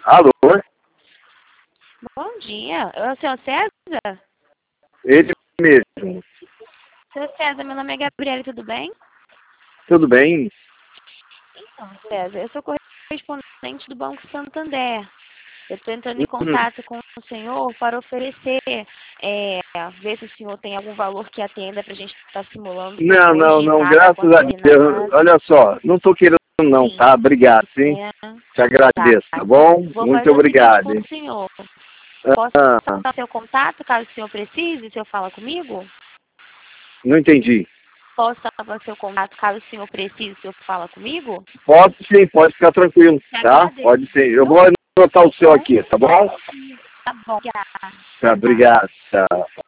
Alô? Bom dia. É o senhor César? Ele mesmo. Senhor César, meu nome é Gabriela, tudo bem? Tudo bem? Então, César, eu sou correspondente do Banco Santander. Eu estou entrando em Hum, contato com o senhor para oferecer, ver se o senhor tem algum valor que atenda para a gente estar simulando Não, não, hoje, não, cada graças a Deus. consignado. Olha só, não estou querendo não, Sim, tá? Obrigado, sim. é, Te tá. agradeço, tá Então, bom? vou Muito fazer o seguinte obrigado, com hein? o senhor. Posso Ah, dar seu contato, caso o senhor precise, o senhor fala comigo? não entendi. Posso dar seu contato, caso o senhor precise, o senhor fala comigo? Pode sim, pode ficar tranquilo, Te tá? Pode sim. Eu agradeço. vou anotar o seu Com aqui, tá bom? certeza. Tá bom. Já. Tá, Tchau. obrigado. Tá.